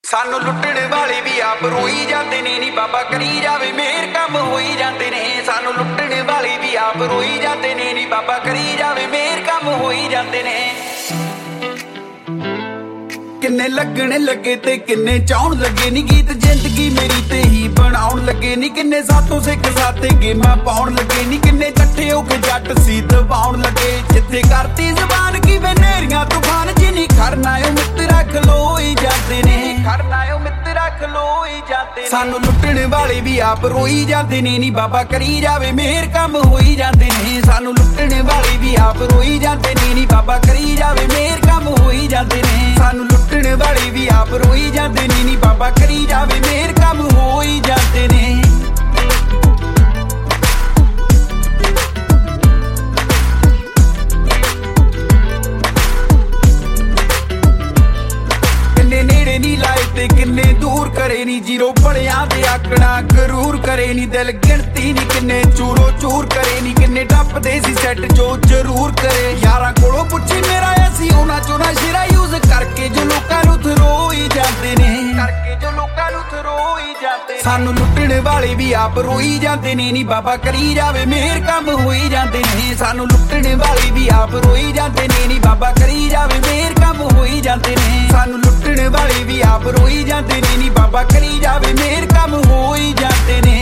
ਸਾਨੂੰ ਲੁੱਟਣ ਵਾਲੇ ਵੀ ਆਪ ਰੋਈ ਜਾਂਦੇ ਨੇ ਨੀ ਬਾਬਾ ਕਰੀ ਜਾਵੇ ਮੇਰ ਕੰਮ ਹੋਈ ਜਾਂਦੇ ਨੇ। ਸਾਨੂੰ ਲੁੱਟਣ ਵਾਲੇ ਵੀ ਆਪ ਰੋਈ ਜਾਂਦੇ ਨੇ ਨੀ ਬਾਬਾ ਕਰੀ ਜਾਵੇ ਮੇਰ ਕੰਮ ਹੋਈ ਜਾਂਦੇ ਨੇ। ਕਿੰਨੇ ਲੱਗਣ ਲੱਗੇ ਤੇ ਕਿੰਨੇ ਚਾਉਣ ਲੱਗੇ ਨੀ ਗੀਤ ਜ਼ਿੰਦਗੀ ਮੇਰੀ ਤੇ ਹੀ ਬਣਾਉਣ ਲੱਗੇ ਨੀ। ਕਿੰਨੇ ਸਾਤੋਂ ਸਿੱਖ ਸਾਤੇ ਗੇਮਾਂ ਪਾਉਣ ਲੱਗੇ ਨੀ। ਕਿੰਨੇ ਇਕੱਠੇ ਹੋ ਕੇ ਜੱਟ ਸੀ ਦਬਾਉਣ ਲੱਗੇ। ਜਿੱਥੇ ਕਰਤੀ ਜ਼ਬਾਨ ਕੀ ਬਨੇਰੀਆਂ ਤੂਫਾਨ ਜਿਨੀ ਖੜਨਾ ਓ ਮਿੱਤਰਾ ਖਲੋਈ ਜਾਂਦੇ ਨੇ। ਖੜਨਾ ਓ ਮਿੱਤਰਾ ਖਲੋਈ ਜਾਂਦੇ। ਸਾਨੂੰ ਲੁੱਟਣ ਵਾਲੇ ਵੀ ਆਪ ਰੋਈ ਜਾਂਦੇ ਨੇ ਨੀ ਬਾਬਾ ਕਰੀ ਜਾਵੇ ਮੇਰ ਕੰਮ ਹੋਈ ਜਾਂਦੇ ਨੇ। ਸਾਨੂੰ ਲੁੱਟਣ ਵਾਲੇ ਵੀ ਆਪ ਰੋਈ ਜਾਂਦੇ ਨੇ ਨੀ ਬਾਬਾ ਕਰੀ ਜਾਵੇ ਮੇਰ ਕੰਮ ਹੋਈ ਜਾਂਦੇ ਨੇ। ਸਾਨੂੰ ਲੁੱਟਣ ਵਾਲੇ ਵੀ ਆਪ ਰੋਈ ਜਾਂਦੇ ਨੇ ਨੀ ਬਾਬਾ ਕਰੀ ਜਾਵੇ ਮੇਰ ਕੰਮ ਹੋਈ ਜਾਂਦੇ ਨੇ। ਕਿੰਨੇ ਨੇੜੇ ਨੀ ਲਾਏ ਤੇ ਕਿੰਨੇ ਦੂਰ ਕਰੇ ਨੀ। ਜੀਰੋ ਪੜਿਆਂ ਦੇ ਆਕੜਾ ਗਰੂਰ ਕਰੇ ਨੀ। ਦਿਲ ਗਿਣਤੀ ਨੀ ਕਿੰਨੇ ਚੂਰੋ ਚੂਰ ਕਰੇ ਨੀ। ਕਿੰਨੇ ਟੱਪਦੇ ਸੀ ਸੈੱਟ ਜੋ ਜ਼ਰੂਰ ਕਰੇ। ਯਾਰਾਂ ਕੋਲੋਂ ਪੁੱਛੀ ਮੇਰਾ ਅਸੀਂ ਉਹਨਾਂ ਚੋਂ ਨਾ ਸ਼ੇਰਾ ਯੂਜ਼ ਕਰਕੇ ਜੋ ਲੋਕਾਂ ਨੂੰ ਥਰੋਈ ਜਾਂਦੇ ਨੇ। ਕਰਕੇ ਜੋ ਲੋਕਾਂ ਨੂੰ ਥਰੋਈ ਜਾਂਦੇ। ਸਾਨੂੰ ਲੁੱਟਣ ਵਾਲੇ ਵੀ ਆਪ ਰੋਈ ਜਾਂਦੇ ਨੇ ਨੀ ਬਾਬਾ ਕਰੀ ਜਾਵੇ ਮੇਰ ਕੰਮ ਹੋਈ ਜਾਂਦੇ ਨੇ। ਸਾਨੂੰ ਲੁੱਟਣ ਵਾਲੇ ਵੀ ਆਪ ਰੋਈ ਜਾਂਦੇ ਨੇ ਨੀ ਬਾਬਾ ਕਰੀ ਜਾਵੇ ਮੇਰ ਕੰਮ ਹੋਈ ਜਾਂਦੇ ਨੇ। ਸਾਨੂੰ ਲੁੱਟਣ ਵਾਲੇ ਵੀ ਆਪ ਰੋਈ ਜਾਂਦੇ ਨੇ ਨੀ ਬਾਬਾ ਕਰੀ ਜਾਵੇ ਮੇਰ ਕੰਮ ਹੋਈ ਜਾਂਦੇ ਨੇ।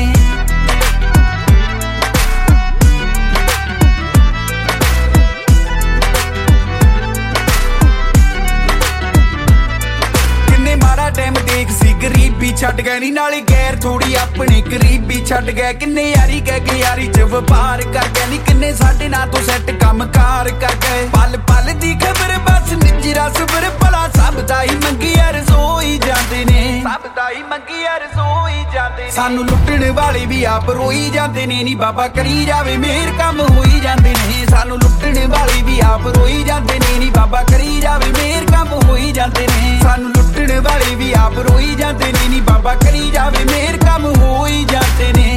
ਟਾਈਮ ਦੇਖ ਸੀ ਗਰੀਬੀ ਛੱਡ ਗਏ ਨੀ ਨਾਲੇ ਗੈਰ ਥੋੜੀ ਆਪਣੀ ਗਰੀਬੀ ਛੱਡ ਗਏ। ਕਿੰਨੇ ਯਾਰੀ ਕਹਿ ਕੇ ਯਾਰੀ ਚ ਵਪਾਰ ਕਰ ਗਏ ਨੀ। ਕਿੰਨੇ ਸਾਡੇ ਨਾਲ ਤੋਂ ਸੈੱਟ ਕੰਮ ਕਾਰ ਕਰ ਗਏ। ਪਲ ਪਲ ਦੀ ਖਬਰ ਬਸ ਨਿਜਰਾ ਸਬਰ ਭਲਾ ਸਭ ਦਾ ਹੀ ਮੰਗੀ ਰਸੋਈ ਜਾਂਦੇ ਨੇ। ਸਭ ਦਾ ਹੀ ਮੰਗੀ ਰਸੋਈ ਜਾਂਦੇ। ਸਾਨੂੰ ਲੁੱਟਣ ਵਾਲੇ ਵੀ ਆਪ ਰੋਈ ਜਾਂਦੇ ਨੇ ਨੀ ਬਾਬਾ ਕਰੀ ਜਾਵੇ ਮੇਰ ਕੰਮ ਹੋਈ ਜਾਂਦੇ ਨੇ। ਸਾਨੂੰ ਲੁੱਟਣ ਵਾਲੇ ਵੀ ਆਪ ਰੋਈ ਜਾਂਦੇ ਨੇ ਨੀ ਬਾਬਾ ਕਰੀ ਜਾਵੇ ਮੇਰ ਕੰਮ ਹੋਈ ਜਾਂਦੇ ਨੇ। ਸਾਨੂੰ ਲੁੱਟਣ ਵਾਲੇ ਵੀ ਆਪ ਰੋਈ ਜਾਂਦੇ ਨੇ ਨੀ ਬਾਬਾ ਕਰੀ ਜਾਵੇ ਮੇਰ ਕੰਮ ਹੋਈ ਜਾਂਦੇ ਨੇ।